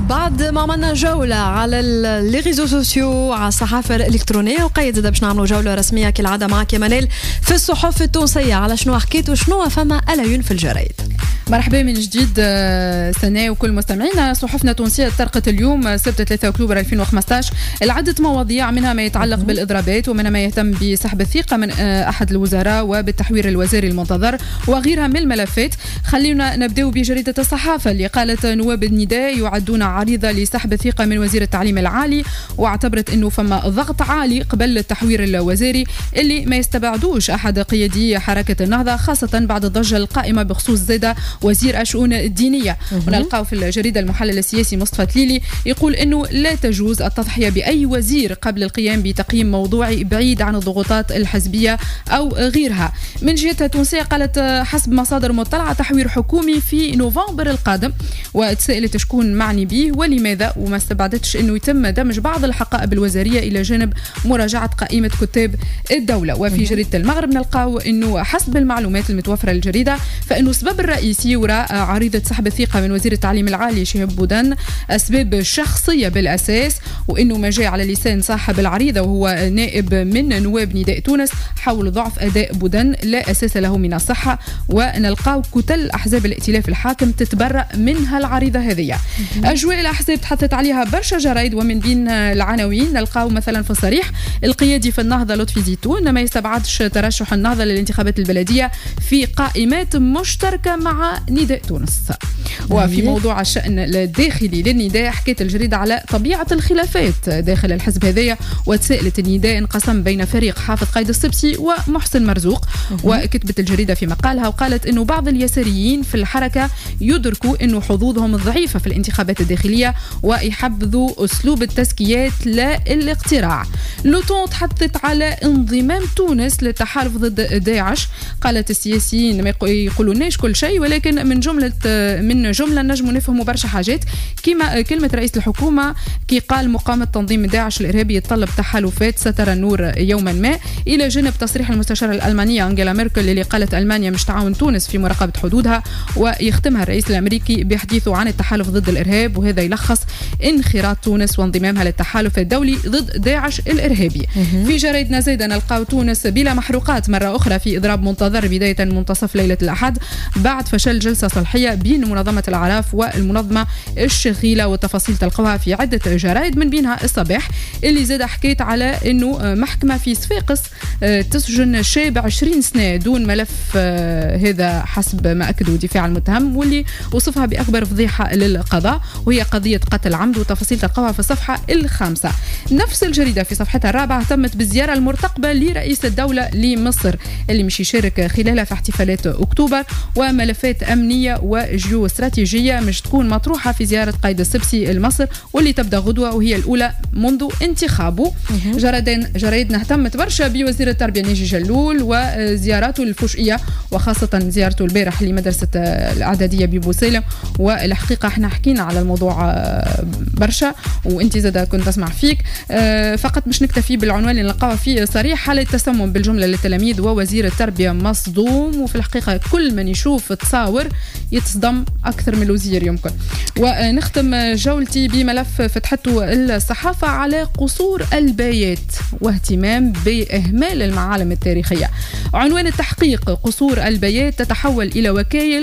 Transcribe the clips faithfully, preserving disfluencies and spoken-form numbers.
بعد ما عملنا جولة على لي ريزو سوسيو على الصحافة الإلكترونية وقيد زاد باش نعملوا جولة رسمية كالعادة معك يا منال في الصحف التونسية على شنو حكيت وشنو فما ألايون في الجرايد. مرحبا من جديد سنة وكل مستمعينا. صحفنا التونسية طرقت اليوم السبت ثلاثة أكتوبر ألفين وخمسطاش العدة مواضيع، منها ما يتعلق بالإضرابات ومنها ما يهتم بسحب الثقة من أحد الوزراء وبالتحوير الوزاري المنتظر وغيرها من الملفات. خلينا نبدأ بجريدة الصحافة اللي قالت نواب النداء يعدون عريضة لسحب الثقة من وزير التعليم العالي، واعتبرت أنه فما ضغط عالي قبل التحوير الوزاري اللي ما يستبعدوش أحد قيادي حركة النهضة، خاصة بعد الضجة القائمة بخصوص زيادة وزير الشؤون الدينية. ونلقاو في الجريدة المحلل السياسي مصطفى تليلي يقول أنه لا تجوز التضحية بأي وزير قبل القيام بتقييم موضوعي بعيد عن الضغوطات الحزبية أو غيرها. من جهتها التونسية قالت حسب مصادر مطلعة تحوير حكومي في نوفمبر القادم، وتسألت شكون معني به ولماذا، وما استبعدتش أنه يتم دمج بعض الحقائب الوزارية إلى جانب مراجعة قائمة كتاب الدولة. وفي جريدة المغرب نلقاو أنه حسب المعلومات المتوفرة للجريدة فإنه السبب الرئيسي وراء عريضة سحب الثقة من وزير التعليم العالي شهاب بودن أسباب شخصية بالأساس، وإنه ما جاء على لسان صاحب العريضة وهو نائب من نواب نداء تونس حول ضعف أداء بودن لا أساس له من الصحة. ونلقاو كتل أحزاب الائتلاف الحاكم تتبرأ منها العريضة هذه. أجواء الأحزاب تحدثت عليها برشا جرايد، ومن بين العناوين نلقاو مثلا في الصريح القيادي في النهضة لطفي زيتون ما يستبعدش ترشح النهضة للانتخابات البلدية في قائمات مشتركة مع نداء تونس. وفي موضوع الشأن الداخلي للنداء حكيت الجريدة على طبيعة الخلافات داخل الحزب هذايا، وتساءلت النداء انقسم بين فريق حافظ قايد السبسي ومحسن مرزوق. وكتبت الجريدة في مقالها وقالت انه بعض اليساريين في الحركة يدركوا انه حظوظهم ضعيفة في الانتخابات الداخلية ويحبذوا اسلوب التزكيات لا الاقتراع. لوطون تحدثت على انضمام تونس للتحالف ضد داعش. قالت السياسيين ما يقولوناش كل شيء، ولكن من جملة من جملة نجم نفهموا برشا حاجات، كما كلمة رئيس الحكومة كي قال مقاومة تنظيم داعش الإرهابي يتطلب تحالفات سترى النور يوما ما، إلى جانب تصريح المستشارة الألمانية أنجيلا ميركل اللي قالت ألمانيا مش تعاون تونس في مراقبة حدودها. ويختمها الرئيس الأمريكي بحديثه عن التحالف ضد الإرهاب، وهذا يلخص انخراط تونس وانضمامها للتحالف الدولي ضد داعش الإرهابي. في جريدنا زيدا نلقاو تونس بلا محروقات مرة أخرى في إضراب منتظر بداية منتصف ليلة الأحد بعد فشل جلسة صلحية بين منظمة الأعراف والمنظمة الشغيلة، والتفاصيل تلقوها في عدة جرائد من بينها الصباح اللي زاد حكيت على أنه محكمة في صفاقس تسجن شاب عشرين سنة دون ملف، هذا حسب ما أكدوا دفاع المتهم واللي وصفها بأكبر فضيحة للقضاء، وهي قضية قتل عمد، وتفاصيل تلقوها في الصفحة الخامسة. نفس الجريدة في صفحتها الرابعة اهتمت بالزيارة المرتقبة لرئيس الدولة لمصر اللي مش يشارك خلالها في احتفالات أكتوبر، وملفات أمنية وجيو استراتيجية مش تكون مطروحة في زيارة قايد السبسي لمصر واللي تبدأ غدوة وهي الأولى منذ انتخابه. جريدين جريدنا اهتمت برشا بوزير التربية ناجي جلول وزياراته الفجئية، وخاصة زيارته البارح لمدرسة الإعدادية ببوسيلة. والحقيقة احنا حكينا على الموضوع برشا وانت زادا كنت اسمع فيك، فقط مش نكتفي بالعنوان اللي نلقاها فيه صريح حالة تسمم بالجملة للتلاميذ ووزير التربية مصدوم. وفي الحقيقة كل من يشوف تصاور يتصدم أكثر من الوزير يمكن. ونختم جولتي بملف فتحته الصحافة على قصور البيات واهتمام بإهمال المعالم التاريخية. عنوان التحقيق قصور البيات تتحول إلى وكايل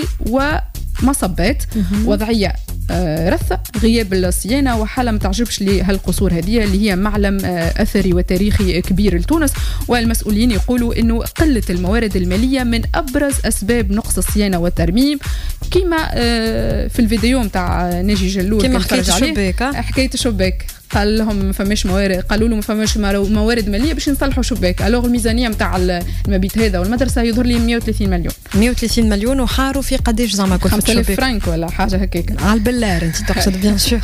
ومصبات، وضعية رثة، غياب الصيانة، وحالة ما تعجبش لهالقصور هذه اللي هي معلم أثري وتاريخي كبير لتونس. والمسؤولين يقولوا إنه قلة الموارد المالية من أبرز أسباب نقص الصيانة والترميم، كما في الفيديو متاع ناجي جلول كما حكاية الشباك. حكاية الشباك قال لهم ما فماش موارد، قالوا له ما فماش موارد ماليه باش نصلحوا شباك. الوغ الميزانيه نتاع المبيت هذا والمدرسه يظهر لي مئة وثلاثين مليون مئة وثلاثين مليون، وحاروا في قداش زعما كل خمسة آلاف فرنك ولا حاجه هكاك على البلار انت تقصد بيان سور.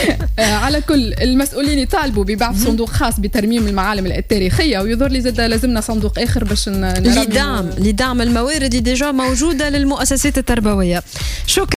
على كل المسؤولين يطالبوا ببعث صندوق خاص بترميم المعالم التاريخيه، ويظهر لي زاد لازمنا صندوق اخر باش لدعم لدعم الموارد ديجا موجوده للمؤسسات التربويه. شكرا.